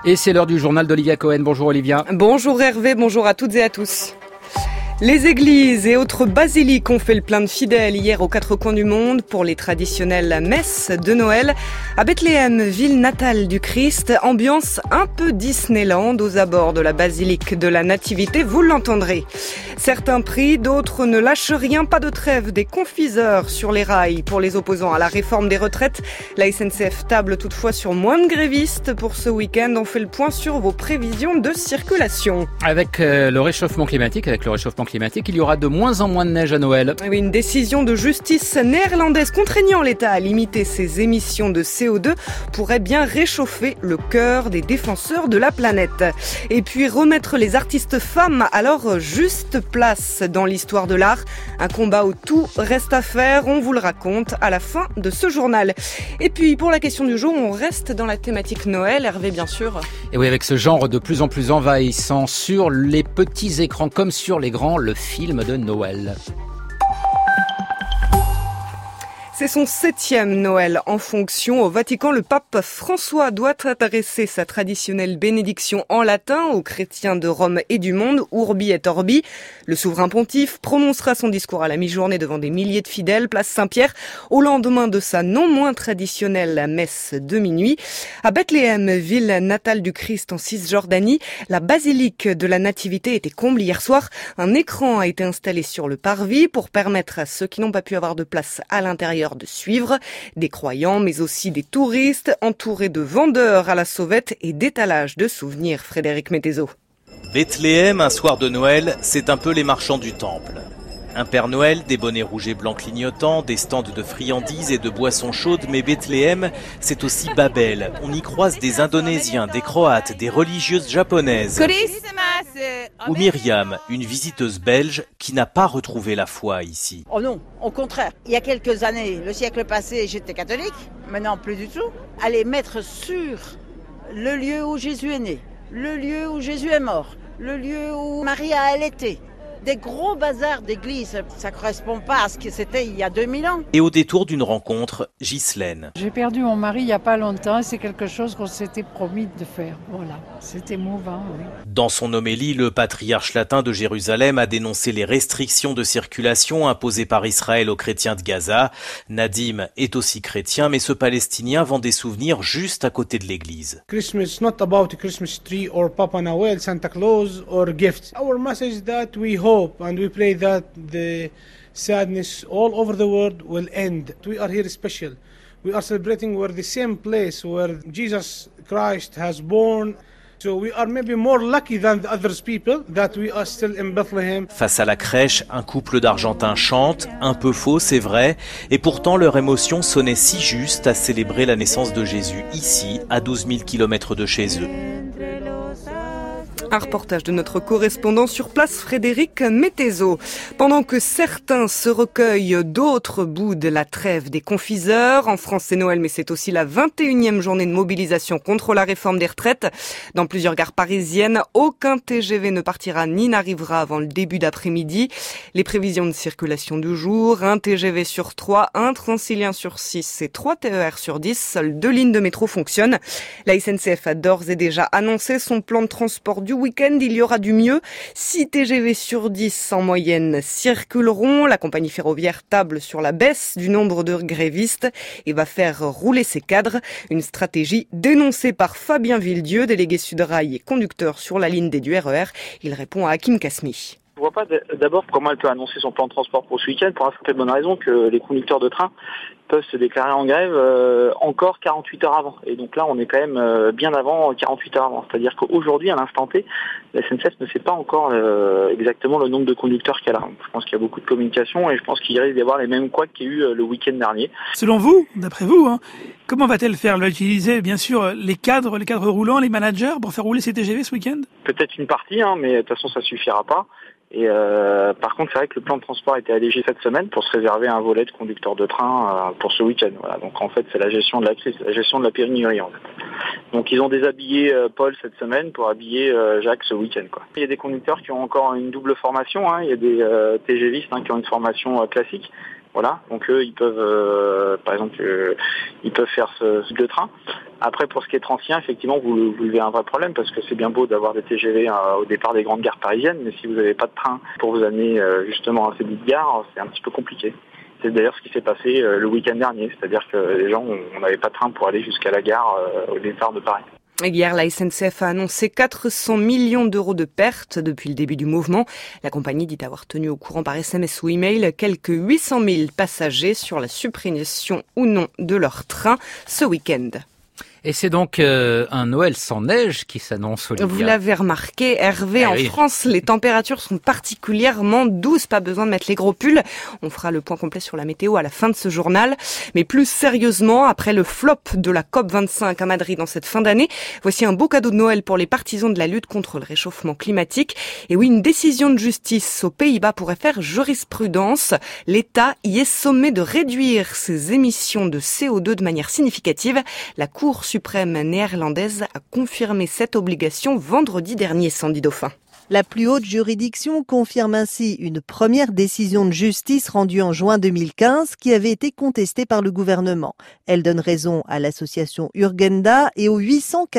Et c'est l'heure du journal d'Olivia Cohen. Bonjour Olivia. Bonjour Hervé, bonjour à toutes et à tous. Les églises et autres basiliques ont fait le plein de fidèles hier aux quatre coins du monde pour les traditionnelles messes de Noël. À Bethléem, ville natale du Christ, ambiance un peu Disneyland aux abords de la basilique de la Nativité, vous l'entendrez. Certains prient, d'autres ne lâchent rien, pas de trêve des confiseurs sur les rails pour les opposants à la réforme des retraites. La SNCF table toutefois sur moins de grévistes pour ce week-end. On fait le point sur vos prévisions de circulation. Avec le réchauffement climatique, il y aura de moins en moins de neige à Noël. Oui, une décision de justice néerlandaise contraignant l'État à limiter ses émissions de CO2 pourrait bien réchauffer le cœur des défenseurs de la planète. Et puis remettre les artistes femmes à leur juste place dans l'histoire de l'art. Un combat où tout reste à faire, on vous le raconte à la fin de ce journal. Et puis pour la question du jour, on reste dans la thématique Noël, Hervé bien sûr. Et oui, avec ce genre de plus en plus envahissant sur les petits écrans comme sur les grands, le film de Noël. C'est son 7e Noël en fonction. Au Vatican, le pape François doit adresser sa traditionnelle bénédiction en latin aux chrétiens de Rome et du monde, Urbi et Orbi. Le souverain pontife prononcera son discours à la mi-journée devant des milliers de fidèles, place Saint-Pierre, au lendemain de sa non moins traditionnelle messe de minuit. À Bethléem, ville natale du Christ en Cisjordanie, la basilique de la Nativité était comble hier soir. Un écran a été installé sur le parvis pour permettre à ceux qui n'ont pas pu avoir de place à l'intérieur de suivre, des croyants mais aussi des touristes entourés de vendeurs à la sauvette et d'étalages de souvenirs. Frédéric Mettezo. Bethléem, un soir de Noël, c'est un peu les marchands du temple. Un Père Noël, des bonnets rouges et blancs clignotants, des stands de friandises et de boissons chaudes, mais Bethléem, c'est aussi Babel. On y croise des Indonésiens, des Croates, des religieuses japonaises. Ou Myriam, une visiteuse belge qui n'a pas retrouvé la foi ici. Oh non, au contraire. Il y a quelques années, le siècle passé, j'étais catholique. Maintenant, plus du tout. Aller mettre sur le lieu où Jésus est né, le lieu où Jésus est mort, le lieu où Marie a allaité. Des gros bazars d'église, ça correspond pas à ce que c'était il y a 2000 ans. Et au détour d'une rencontre, Ghislaine. J'ai perdu mon mari il y a pas longtemps, c'est quelque chose qu'on s'était promis de faire. Voilà, c'était émouvant, oui. Dans son homélie, le patriarche latin de Jérusalem a dénoncé les restrictions de circulation imposées par Israël aux chrétiens de Gaza. Nadim est aussi chrétien, mais ce Palestinien vend des souvenirs juste à côté de l'église. Christmas is not about a Christmas tree or Papa Noel, Santa Claus or gifts. Our message that we hope and we pray that the sadness all over the world will end. We are here special. We are celebrating we're the same place where Jesus Christ has born. So we are maybe more lucky than the other people that we are still in Bethlehem. Face à la crèche, un couple d'Argentins chante, un peu faux c'est vrai, et pourtant leur émotion sonnait si juste à célébrer la naissance de Jésus ici, à 12 000 km de chez eux. Un reportage de notre correspondant sur place, Frédéric Mettezo. Pendant que certains se recueillent, d'autres boudent la trêve des confiseurs. En France, c'est Noël, mais c'est aussi la 21e journée de mobilisation contre la réforme des retraites. Dans plusieurs gares parisiennes, aucun TGV ne partira ni n'arrivera avant le début d'après-midi. Les prévisions de circulation du jour, un TGV sur 3, un Transilien sur 6 et 3 TER sur 10. Seules 2 lignes de métro fonctionnent. La SNCF a d'ores et déjà annoncé son plan de transport du week-end, il y aura du mieux. 6 TGV sur 10 en moyenne circuleront. La compagnie ferroviaire table sur la baisse du nombre de grévistes et va faire rouler ses cadres. Une stratégie dénoncée par Fabien Villedieu, délégué Sudrail et conducteur sur la ligne D du RER. Il répond à Hakim Kasmi. Je ne vois pas d'abord comment elle peut annoncer son plan de transport pour ce week-end pour la simple et bonne raison que les conducteurs de train peuvent se déclarer en grève encore 48 heures avant. Et donc là, on est quand même bien avant 48 heures avant. C'est-à-dire qu'aujourd'hui, à l'instant T, la SNCF ne sait pas encore exactement le nombre de conducteurs qu'elle a. Je pense qu'il y a beaucoup de communication et je pense qu'il risque d'y avoir les mêmes couacs qu'il y a eu le week-end dernier. Selon vous, d'après vous, comment va-t-elle faire? Elle va utiliser bien sûr les cadres roulants, les managers pour faire rouler ces TGV ce week-end? Peut-être une partie, mais de toute façon, ça suffira pas. Et par contre, c'est vrai que le plan de transport a été allégé cette semaine pour se réserver un volet de conducteur de train pour ce week-end. Voilà. Donc en fait, c'est la gestion de la crise, la gestion de la pénurie en fait. Donc ils ont déshabillé Paul cette semaine pour habiller Jacques ce week-end, quoi. Il y a des conducteurs qui ont encore une double formation. Il y a des TGVistes qui ont une formation classique. Voilà, donc eux, ils peuvent, par exemple, ils peuvent faire ce type de train. Après, pour ce qui est transilien, effectivement, vous avez un vrai problème parce que c'est bien beau d'avoir des TGV au départ des grandes gares parisiennes, mais si vous n'avez pas de train pour vous amener justement à ces petites gares, c'est un petit peu compliqué. C'est d'ailleurs ce qui s'est passé le week-end dernier, c'est-à-dire que les gens, on n'avait pas de train pour aller jusqu'à la gare au départ de Paris. Hier, la SNCF a annoncé 400 millions d'euros de pertes depuis le début du mouvement. La compagnie dit avoir tenu au courant par SMS ou email quelques 800 000 passagers sur la suppression ou non de leur train ce week-end. Et c'est donc un Noël sans neige qui s'annonce, Olivia. Vous l'avez remarqué, Hervé, en France, les températures sont particulièrement douces, pas besoin de mettre les gros pulls. On fera le point complet sur la météo à la fin de ce journal. Mais plus sérieusement, après le flop de la COP25 à Madrid en cette fin d'année, voici un beau cadeau de Noël pour les partisans de la lutte contre le réchauffement climatique. Et oui, une décision de justice aux Pays-Bas pourrait faire jurisprudence. L'État y est sommé de réduire ses émissions de CO2 de manière significative. La Cour suprême néerlandaise a confirmé cette obligation vendredi dernier, Sandy Dauphin. La plus haute juridiction confirme ainsi une première décision de justice rendue en juin 2015 qui avait été contestée par le gouvernement. Elle donne raison à l'association Urgenda et aux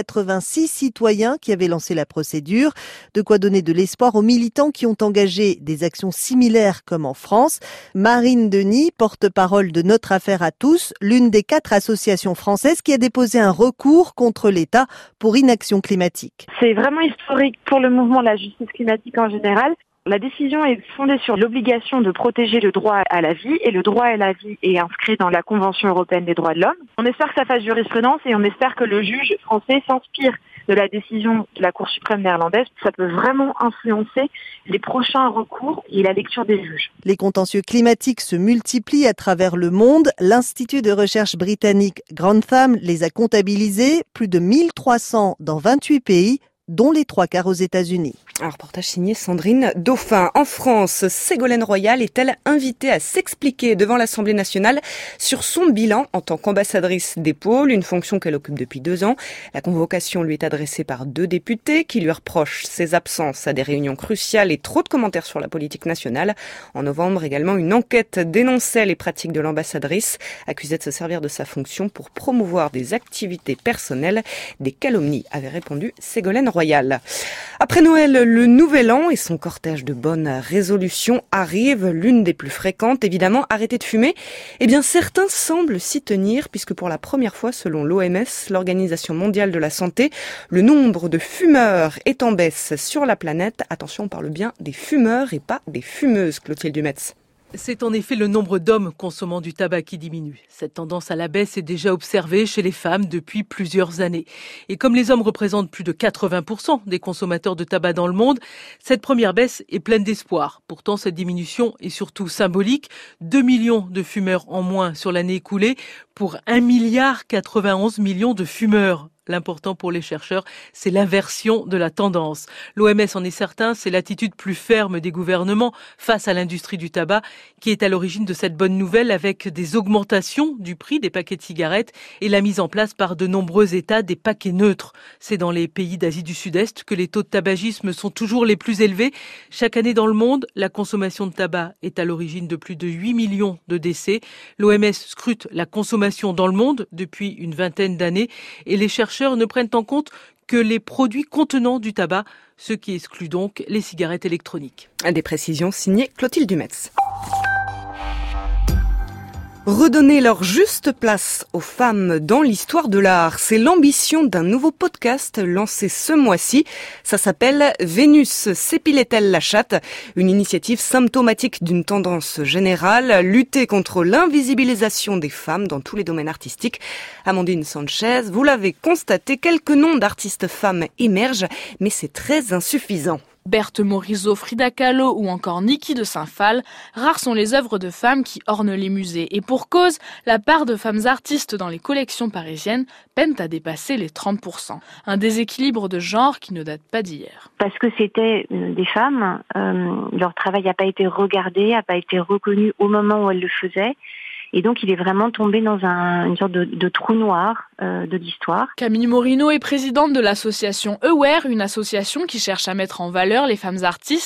886 citoyens qui avaient lancé la procédure. De quoi donner de l'espoir aux militants qui ont engagé des actions similaires comme en France. Marine Denis, porte-parole de Notre Affaire à tous, l'une des 4 associations françaises qui a déposé un recours contre l'État pour inaction climatique. C'est vraiment historique pour le mouvement de la justice climatique en général. La décision est fondée sur l'obligation de protéger le droit à la vie et le droit à la vie est inscrit dans la Convention européenne des droits de l'homme. On espère que ça fasse jurisprudence et on espère que le juge français s'inspire de la décision de la Cour suprême néerlandaise. Ça peut vraiment influencer les prochains recours et la lecture des juges. Les contentieux climatiques se multiplient à travers le monde. L'Institut de recherche britannique Grantham les a comptabilisés, plus de 1300 dans 28 pays, dont les 3/4 aux États-Unis. Un reportage signé Sandrine Dauphin. En France, Ségolène Royal est-elle invitée à s'expliquer devant l'Assemblée nationale sur son bilan en tant qu'ambassadrice des pôles, une fonction qu'elle occupe depuis 2 ans. La convocation lui est adressée par 2 députés qui lui reprochent ses absences à des réunions cruciales et trop de commentaires sur la politique nationale. En novembre également, une enquête dénonçait les pratiques de l'ambassadrice, accusée de se servir de sa fonction pour promouvoir des activités personnelles. Des calomnies, avait répondu Ségolène Royal. Après Noël, le Nouvel An et son cortège de bonnes résolutions arrive, l'une des plus fréquentes, évidemment, arrêter de fumer. Eh bien, certains semblent s'y tenir, puisque pour la première fois, selon l'OMS, l'Organisation mondiale de la santé, le nombre de fumeurs est en baisse sur la planète. Attention, on parle bien des fumeurs et pas des fumeuses, Clotilde Dumetz. C'est en effet le nombre d'hommes consommant du tabac qui diminue. Cette tendance à la baisse est déjà observée chez les femmes depuis plusieurs années. Et comme les hommes représentent plus de 80% des consommateurs de tabac dans le monde, cette première baisse est pleine d'espoir. Pourtant, cette diminution est surtout symbolique. 2 millions de fumeurs en moins sur l'année écoulée pour 1,91 milliard de fumeurs. L'important pour les chercheurs, c'est l'inversion de la tendance. L'OMS en est certain, c'est l'attitude plus ferme des gouvernements face à l'industrie du tabac qui est à l'origine de cette bonne nouvelle avec des augmentations du prix des paquets de cigarettes et la mise en place par de nombreux États des paquets neutres. C'est dans les pays d'Asie du Sud-Est que les taux de tabagisme sont toujours les plus élevés. Chaque année dans le monde, la consommation de tabac est à l'origine de plus de 8 millions de décès. L'OMS scrute la consommation dans le monde depuis une vingtaine d'années et les chercheurs ne prennent en compte que les produits contenant du tabac, ce qui exclut donc les cigarettes électroniques. Des précisions signées Clotilde Dumetz. Redonner leur juste place aux femmes dans l'histoire de l'art, c'est l'ambition d'un nouveau podcast lancé ce mois-ci. Ça s'appelle Vénus s'épilait-elle la chatte, une initiative symptomatique d'une tendance générale, lutter contre l'invisibilisation des femmes dans tous les domaines artistiques. Amandine Sanchez, vous l'avez constaté, quelques noms d'artistes femmes émergent, mais c'est très insuffisant. Berthe Morisot, Frida Kahlo ou encore Niki de Saint-Phal, rares sont les œuvres de femmes qui ornent les musées. Et pour cause, la part de femmes artistes dans les collections parisiennes peine à dépasser les 30%. Un déséquilibre de genre qui ne date pas d'hier. Parce que c'était des femmes, leur travail n'a pas été regardé, n'a pas été reconnu au moment où elles le faisaient. Et donc, il est vraiment tombé dans une sorte de trou noir de l'histoire. Camille Morino est présidente de l'association Aware, une association qui cherche à mettre en valeur les femmes artistes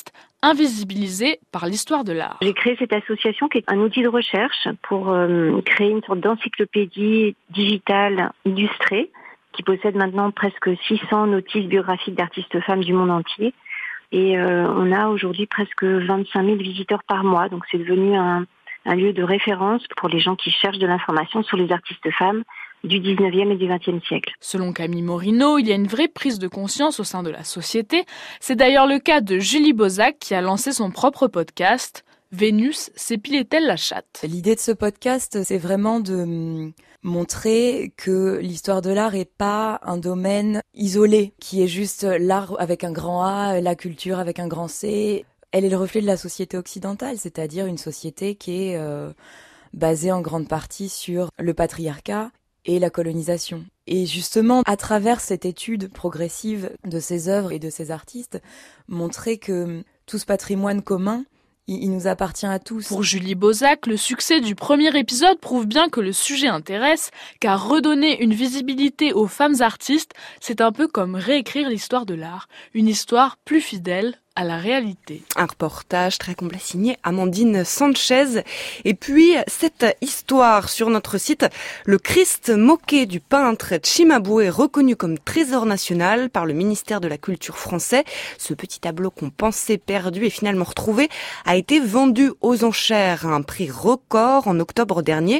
invisibilisés par l'histoire de l'art. J'ai créé cette association qui est un outil de recherche pour créer une sorte d'encyclopédie digitale illustrée qui possède maintenant presque 600 notices biographiques d'artistes femmes du monde entier. Et on a aujourd'hui presque 25 000 visiteurs par mois. Donc c'est devenu un lieu de référence pour les gens qui cherchent de l'information sur les artistes femmes du 19e et du 20e siècle. Selon Camille Morino, il y a une vraie prise de conscience au sein de la société. C'est d'ailleurs le cas de Julie Bozac qui a lancé son propre podcast « Vénus s'épilait-elle la chatte ?» L'idée de ce podcast, c'est vraiment de montrer que l'histoire de l'art est pas un domaine isolé, qui est juste l'art avec un grand A, la culture avec un grand C. Elle est le reflet de la société occidentale, c'est-à-dire une société qui est basée en grande partie sur le patriarcat et la colonisation. Et justement, à travers cette étude progressive de ces œuvres et de ces artistes, montrer que tout ce patrimoine commun, il nous appartient à tous. Pour Julie Bozac, le succès du premier épisode prouve bien que le sujet intéresse, car redonner une visibilité aux femmes artistes, c'est un peu comme réécrire l'histoire de l'art, une histoire plus fidèle à la réalité. Un reportage très complet signé Amandine Sanchez. Et puis, cette histoire sur notre site, le Christ moqué du peintre Cimabue est reconnu comme trésor national par le ministère de la Culture français. Ce petit tableau qu'on pensait perdu et finalement retrouvé a été vendu aux enchères à un prix record en octobre dernier.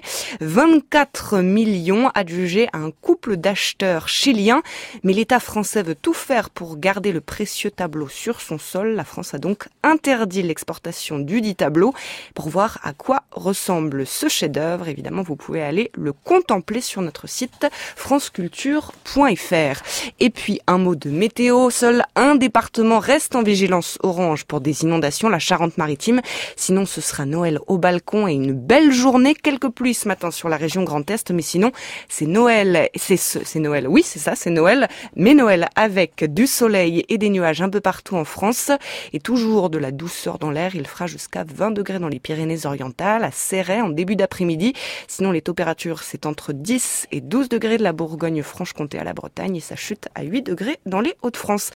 24 millions adjugés à un couple d'acheteurs chiliens. Mais l'État français veut tout faire pour garder le précieux tableau sur son sol. La France a donc interdit l'exportation du dit tableau. Pour voir à quoi ressemble ce chef-d'œuvre, évidemment, vous pouvez aller le contempler sur notre site franceculture.fr. Et puis, un mot de météo. Seul un département reste en vigilance orange pour des inondations, la Charente-Maritime. Sinon, ce sera Noël au balcon et une belle journée. Quelques pluies ce matin sur la région Grand Est, mais sinon, c'est Noël. C'est Noël, oui, c'est ça, c'est Noël. Mais Noël avec du soleil et des nuages un peu partout en France. Et toujours de la douceur dans l'air, il fera jusqu'à 20 degrés dans les Pyrénées-Orientales, à Céret en début d'après-midi. Sinon, les températures, c'est entre 10 et 12 degrés de la Bourgogne-Franche-Comté à la Bretagne et ça chute à 8 degrés dans les Hauts-de-France.